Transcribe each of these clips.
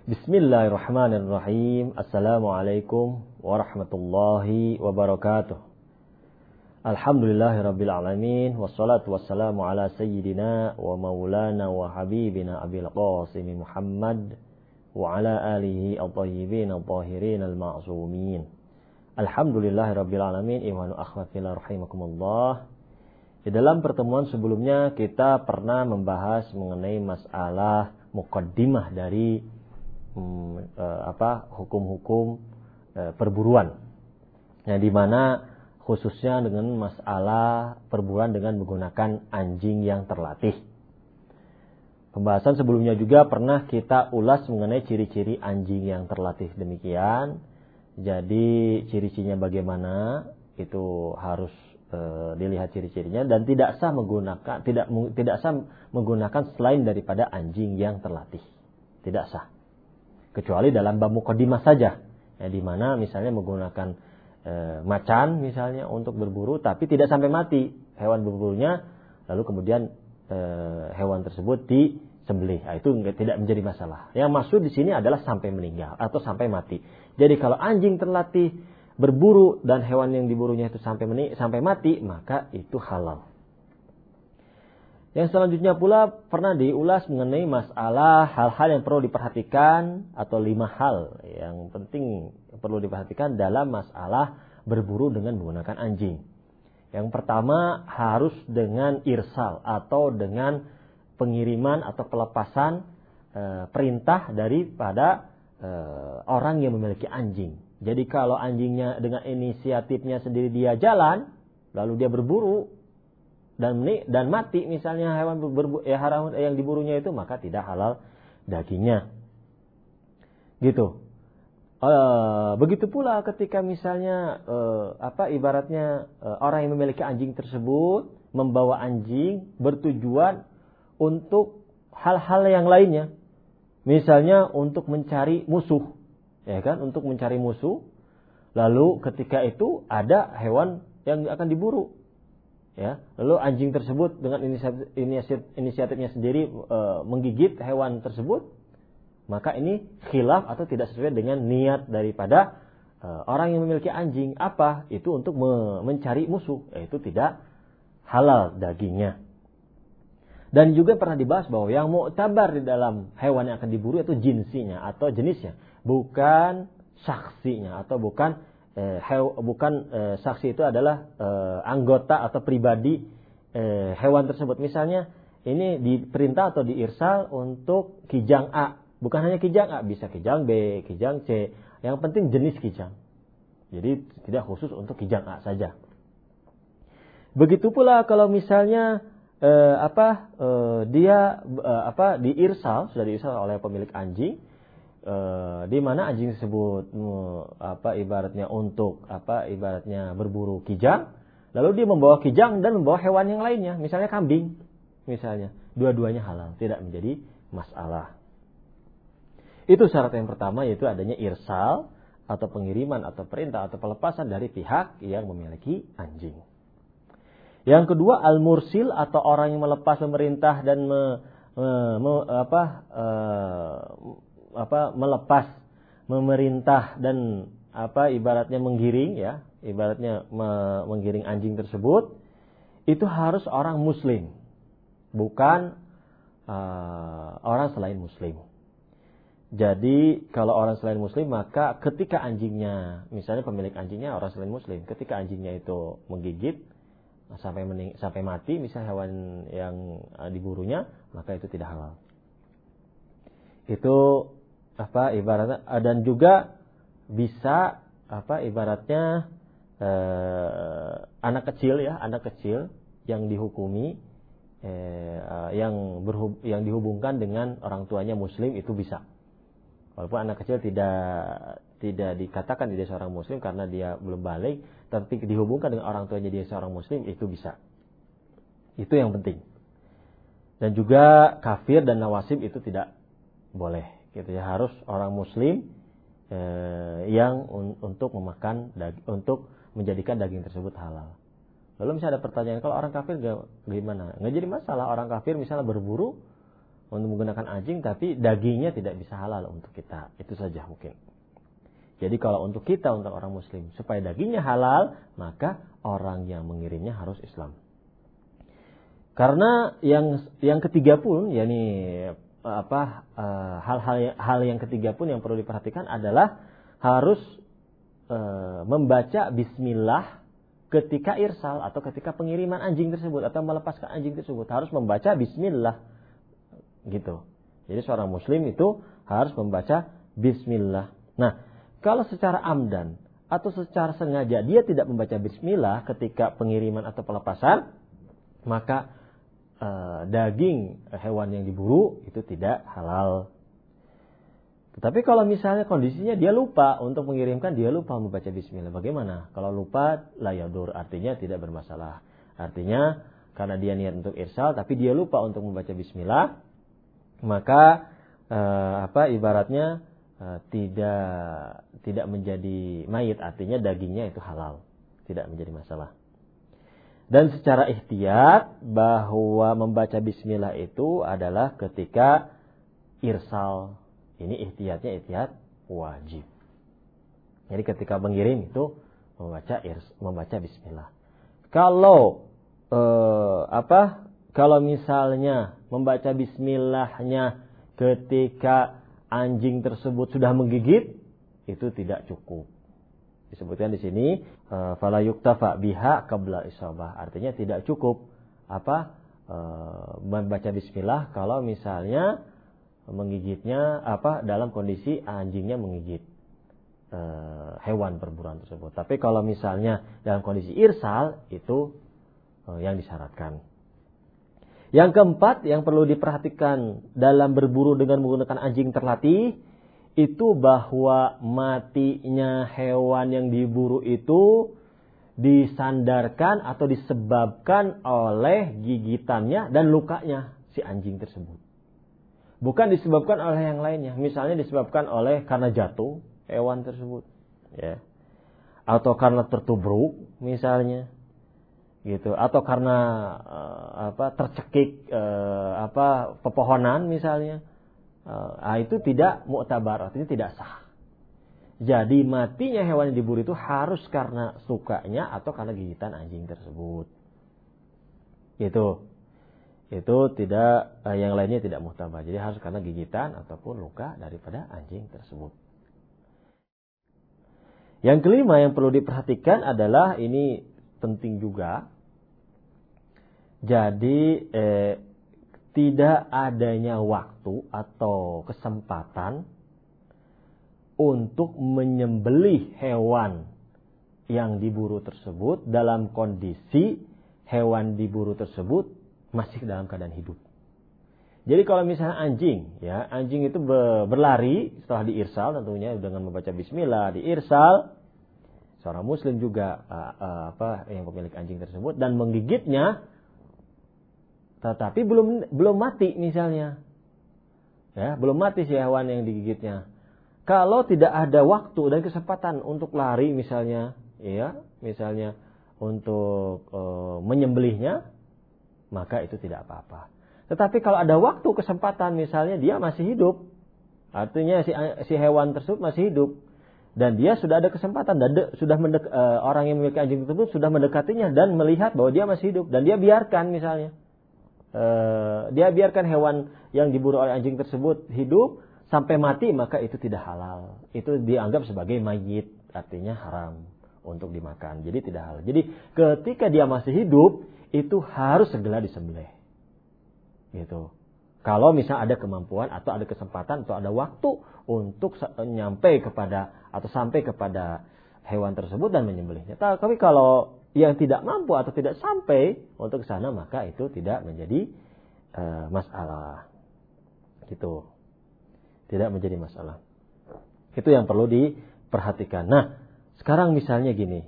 Bismillahirrahmanirrahim. Assalamualaikum warahmatullahi wabarakatuh. Alhamdulillahirabbil alamin wassalatu wassalamu ala sayyidina wa maulana wa habibina Abil Qasim Muhammad wa ala alihi at-tayyibin at-tahirin al-ma'sumin. Alhamdulillahirabbil alamin. Ihwanu akhwatillah rahimakumullah. Di dalam pertemuan sebelumnya kita pernah membahas mengenai masalah muqaddimah dari hukum-hukum perburuan. Yang di mana khususnya dengan masalah perburuan dengan menggunakan anjing yang terlatih. Pembahasan sebelumnya juga pernah kita ulas mengenai ciri-ciri anjing yang terlatih demikian. Jadi ciri-cirinya bagaimana itu harus dilihat ciri-cirinya dan tidak sah menggunakan selain daripada anjing yang terlatih. Tidak sah. Kecuali dalam bab muqaddimah saja. Ya, di mana misalnya menggunakan macan misalnya untuk berburu tapi tidak sampai mati hewan berburunya, lalu kemudian hewan tersebut disembelih. Nah, itu tidak menjadi masalah. Yang maksud di sini adalah sampai meninggal atau sampai mati. Jadi kalau anjing terlatih berburu dan hewan yang diburunya itu sampai mati, maka itu halal. Yang selanjutnya pula pernah diulas mengenai masalah hal-hal yang perlu diperhatikan atau 5 hal yang penting perlu diperhatikan dalam masalah berburu dengan menggunakan anjing. Yang pertama harus dengan irsal atau dengan pengiriman atau pelepasan perintah daripada orang yang memiliki anjing. Jadi kalau anjingnya dengan inisiatifnya sendiri dia jalan, lalu dia berburu dan mati misalnya hewan yang diburunya itu, maka tidak halal dagingnya. Gitu. Begitu pula ketika misalnya ibaratnya orang yang memiliki anjing tersebut membawa anjing bertujuan untuk hal-hal yang lainnya. Misalnya untuk mencari musuh, ya kan? Untuk mencari musuh. Lalu ketika itu ada hewan yang akan diburu. Ya, lalu anjing tersebut dengan inisiatifnya sendiri menggigit hewan tersebut, maka ini khilaf atau tidak sesuai dengan niat daripada orang yang memiliki anjing. Apa? Itu untuk mencari musuh. Itu tidak halal dagingnya. Dan juga pernah dibahas bahwa yang mu'tabar di dalam hewan yang akan diburu itu jinsinya atau jenisnya, bukan saksinya atau bukan saksi itu adalah anggota atau pribadi hewan tersebut. Misalnya ini diperintah atau diirsal untuk kijang A, bukan hanya kijang A, bisa kijang B, kijang C. Yang penting jenis kijang. Jadi tidak khusus untuk kijang A saja. Begitu pula kalau misalnya diirsal, sudah diirsal oleh pemilik anjing. Di mana anjing tersebut ibaratnya berburu kijang, lalu dia membawa kijang dan membawa hewan yang lainnya, misalnya kambing, misalnya dua-duanya halal, tidak menjadi masalah. Itu syarat yang pertama, yaitu adanya irsal atau pengiriman atau perintah atau pelepasan dari pihak yang memiliki anjing. Yang kedua al-mursil atau orang yang melepas pemerintah dan melepas memerintah dan ibaratnya menggiring, ya, ibaratnya menggiring anjing tersebut, itu harus orang muslim, bukan orang selain muslim. Jadi kalau orang selain muslim, maka ketika anjingnya, misalnya pemilik anjingnya orang selain muslim, ketika anjingnya itu menggigit sampai mati misalnya hewan yang diburunya, maka itu tidak halal. Itu ibaratnya, dan juga bisa ibaratnya anak kecil yang dihukumi yang dihubungkan dengan orang tuanya muslim, itu bisa. Walaupun anak kecil tidak dikatakan dia seorang muslim karena dia belum balik, tapi dihubungkan dengan orang tuanya dia seorang muslim, itu bisa. Itu yang penting. Dan juga kafir dan nawasib itu tidak boleh, gitu ya. Harus orang muslim yang untuk untuk menjadikan daging tersebut halal. Lalu misalnya ada pertanyaan, kalau orang kafir gimana? Nggak jadi masalah. Orang kafir misalnya berburu untuk menggunakan anjing, tapi dagingnya tidak bisa halal untuk kita. Itu saja mungkin. Jadi kalau untuk kita, untuk orang muslim, supaya dagingnya halal, maka orang yang mengirimnya harus Islam. Karena yang ketiga pun, yakni hal yang ketiga pun yang perlu diperhatikan adalah harus membaca bismillah ketika irsal atau ketika pengiriman anjing tersebut atau melepaskan anjing tersebut, harus membaca bismillah. Gitu. Jadi seorang muslim itu harus membaca bismillah. Nah, kalau secara amdan atau secara sengaja dia tidak membaca bismillah ketika pengiriman atau pelepasan, maka daging hewan yang diburu itu tidak halal. Tetapi kalau misalnya kondisinya dia lupa untuk mengirimkan, dia lupa membaca bismillah, bagaimana? Kalau lupa la yadur, artinya tidak bermasalah. Artinya karena dia niat untuk irsal tapi dia lupa untuk membaca bismillah, maka ibaratnya tidak menjadi mayit, artinya dagingnya itu halal, tidak menjadi masalah. Dan secara ihtiyat bahwa membaca bismillah itu adalah ketika irsal. Ini ihtiyatnya ihtiyat wajib. Jadi ketika mengirim itu membaca bismillah. Kalau kalau misalnya membaca bismillahnya ketika anjing tersebut sudah menggigit, itu tidak cukup. Disebutkan di sini fala yuktafa biha qabla isabah, artinya tidak cukup membaca bismillah kalau misalnya menggigitnya dalam kondisi anjingnya menggigit hewan perburuan tersebut. Tapi kalau misalnya dalam kondisi irsal, itu yang disyaratkan. Yang keempat yang perlu diperhatikan dalam berburu dengan menggunakan anjing terlatih, itu bahwa matinya hewan yang diburu itu disandarkan atau disebabkan oleh gigitannya dan lukanya si anjing tersebut. Bukan disebabkan oleh yang lainnya. Misalnya disebabkan karena jatuh hewan tersebut, ya. Atau karena tertubruk misalnya. Gitu, atau karena tercekik pepohonan misalnya. Itu tidak mu'tabar, artinya tidak sah. Jadi matinya hewan yang diburu itu harus karena sukanya atau karena gigitan anjing tersebut. Gitu. Itu tidak, yang lainnya tidak muhtabar. Jadi harus karena gigitan ataupun luka daripada anjing tersebut. Yang kelima yang perlu diperhatikan adalah, ini penting juga. Jadi tidak adanya waktu atau kesempatan untuk menyembelih hewan yang diburu tersebut dalam kondisi hewan diburu tersebut masih dalam keadaan hidup. Jadi kalau misalnya anjing itu berlari setelah diirsal, tentunya dengan membaca bismillah diirsal, seorang muslim juga yang pemilik anjing tersebut, dan menggigitnya, tetapi belum mati misalnya, ya, belum mati si hewan yang digigitnya. Kalau tidak ada waktu dan kesempatan untuk lari misalnya, misalnya untuk menyembelihnya, maka itu tidak apa-apa. Tetapi kalau ada waktu kesempatan, misalnya dia masih hidup, artinya si hewan tersebut masih hidup, dan dia sudah ada kesempatan, dan orang yang memiliki anjing tersebut sudah mendekatinya dan melihat bahwa dia masih hidup, dan dia biarkan misalnya, dia biarkan hewan yang diburu oleh anjing tersebut hidup sampai mati, maka itu tidak halal. Itu dianggap sebagai mayit, artinya haram untuk dimakan. Jadi tidak halal. Jadi ketika dia masih hidup, itu harus segera disembelih. Gitu. Kalau misal ada kemampuan atau ada kesempatan atau ada waktu untuk sampai kepada hewan tersebut dan menyembelihnya. Tapi kalau yang tidak mampu atau tidak sampai untuk ke sana, maka itu tidak menjadi masalah. Gitu. Tidak menjadi masalah. Itu yang perlu diperhatikan. Nah, sekarang misalnya gini.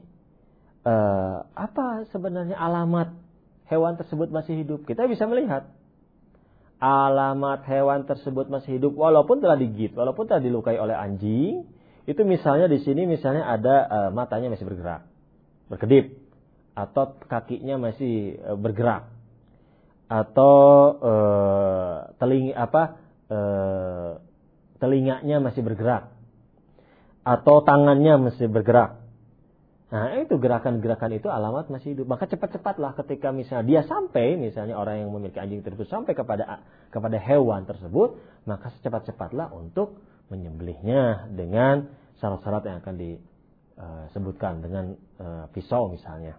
Apa sebenarnya alamat hewan tersebut masih hidup? Kita bisa melihat alamat hewan tersebut masih hidup walaupun telah digigit, walaupun telah dilukai oleh anjing. Itu misalnya di sini misalnya ada matanya masih bergerak, berkedip, atau kakinya masih bergerak, atau telinganya masih bergerak, atau tangannya masih bergerak. Nah, itu gerakan-gerakan itu alamat masih hidup. Maka cepat-cepatlah ketika misalnya dia sampai, misalnya orang yang memiliki anjing tersebut sampai kepada hewan tersebut, maka secepat-cepatlah untuk menyembelihnya dengan syarat-syarat yang akan disebutkan dengan pisau misalnya.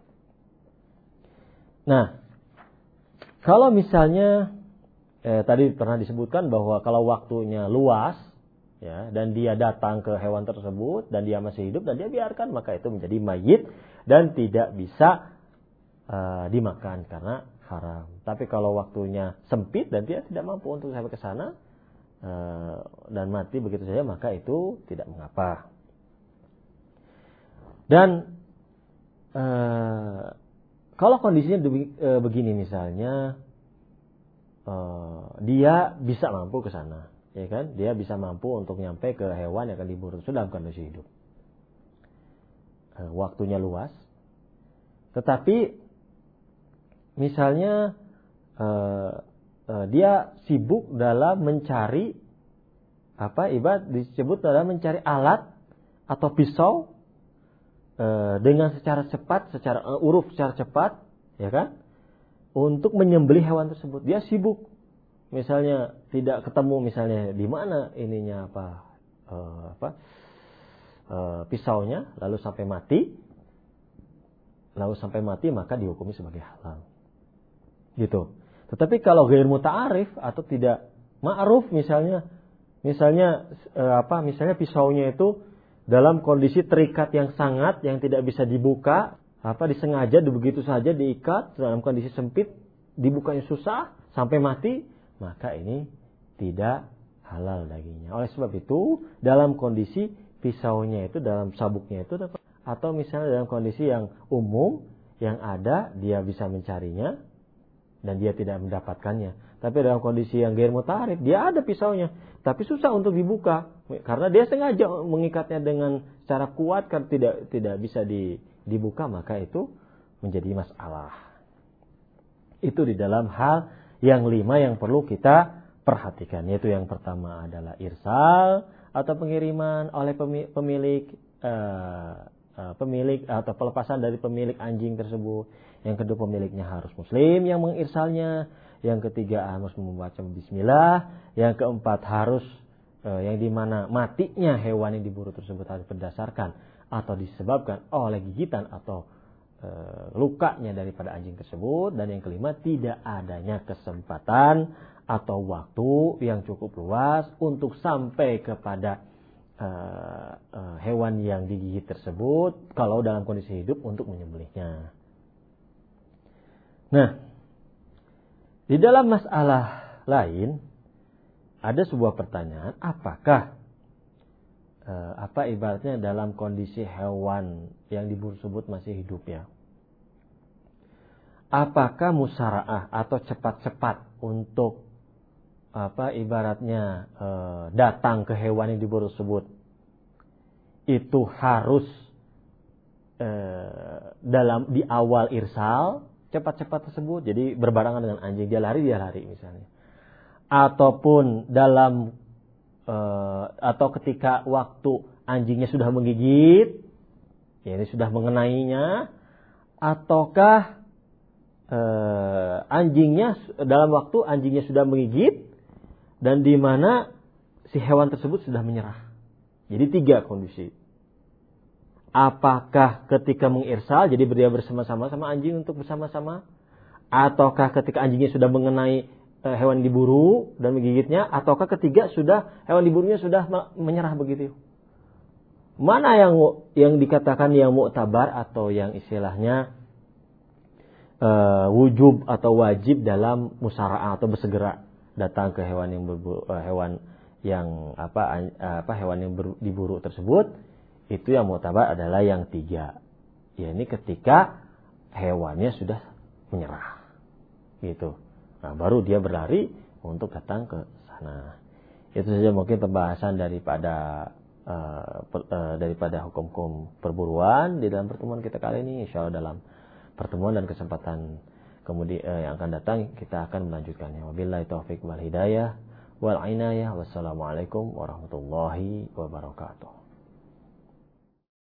Nah, kalau misalnya tadi pernah disebutkan bahwa kalau waktunya luas, ya, dan dia datang ke hewan tersebut dan dia masih hidup dan dia biarkan, maka itu menjadi mayit dan tidak bisa dimakan karena haram. Tapi kalau waktunya sempit dan dia tidak mampu untuk sampai ke sana dan mati begitu saja, maka itu tidak mengapa. Dan kalau kondisinya begini misalnya, dia bisa mampu ke sana, ya kan? Dia bisa mampu untuk nyampe ke hewan yang akan diburu dalam kondisi hidup. Waktunya luas. Tetapi misalnya dia sibuk dalam mencari disebut dalam mencari alat atau pisau dengan secara cepat, secara cepat, ya kan? Untuk menyembelih hewan tersebut. Dia sibuk. Misalnya tidak ketemu misalnya di mana ininya pisaunya, lalu sampai mati maka dihukumi sebagai halal. Gitu. Tetapi kalau ghair muta'arif atau tidak ma'ruf misalnya pisaunya itu dalam kondisi terikat yang sangat, yang tidak bisa dibuka, disengaja begitu saja diikat dalam kondisi sempit, dibukanya susah sampai mati, maka ini tidak halal dagingnya. Oleh sebab itu, dalam kondisi pisaunya itu, dalam sabuknya itu, atau misalnya dalam kondisi yang umum, yang ada, dia bisa mencarinya, dan dia tidak mendapatkannya. Tapi dalam kondisi yang ghair muta'arif, dia ada pisaunya, tapi susah untuk dibuka. Karena dia sengaja mengikatnya dengan secara kuat, karena tidak bisa dibuka, maka itu menjadi masalah. Itu di dalam hal yang 5 yang perlu kita perhatikan. Yaitu yang pertama adalah irsal atau pengiriman oleh pemilik atau pelepasan dari pemilik anjing tersebut. Yang kedua, pemiliknya harus muslim yang mengirsalnya. Yang ketiga, harus membaca bismillah. Yang keempat, harus yang dimana matinya hewan yang diburu tersebut harus berdasarkan atau disebabkan oleh gigitan atau lukanya daripada anjing tersebut. Dan yang kelima, tidak adanya kesempatan atau waktu yang cukup luas untuk sampai kepada hewan yang digigit tersebut kalau dalam kondisi hidup untuk menyembelihnya. Nah, di dalam masalah lain ada sebuah pertanyaan, apakah ibaratnya dalam kondisi hewan yang diburu tersebut masih hidup ya? Apakah musara'ah atau cepat-cepat untuk ibaratnya datang ke hewan yang diburu tersebut itu harus di awal irsal cepat-cepat tersebut, jadi berbarengan dengan anjing, dia lari misalnya, ataupun dalam atau ketika waktu anjingnya sudah menggigit, ya ini sudah mengenainya, ataukah dalam waktu anjingnya sudah menggigit dan di mana si hewan tersebut sudah menyerah. Jadi 3 kondisi. Apakah ketika mengirsal, jadi dia bersama-sama sama anjing untuk bersama-sama, ataukah ketika anjingnya sudah mengenai hewan diburu dan menggigitnya, ataukah ketiga sudah hewan diburunya sudah menyerah begitu. Mana yang dikatakan yang mu'tabar atau yang istilahnya wujub atau wajib dalam musara'ah atau bersegera datang ke hewan yang diburu tersebut, itu yang mu'tabar adalah yang 3. Yakni ketika hewannya sudah menyerah. Gitu. Nah, baru dia berlari untuk datang ke sana. Itu saja mungkin pembahasan daripada hukum-hukum perburuan di dalam pertemuan kita kali ini. Insyaallah dalam pertemuan dan kesempatan kemudian yang akan datang kita akan melanjutkannya. Wabillahi taufiq wal hidayah wal inayah. Wassalamualaikum warahmatullahi wabarakatuh.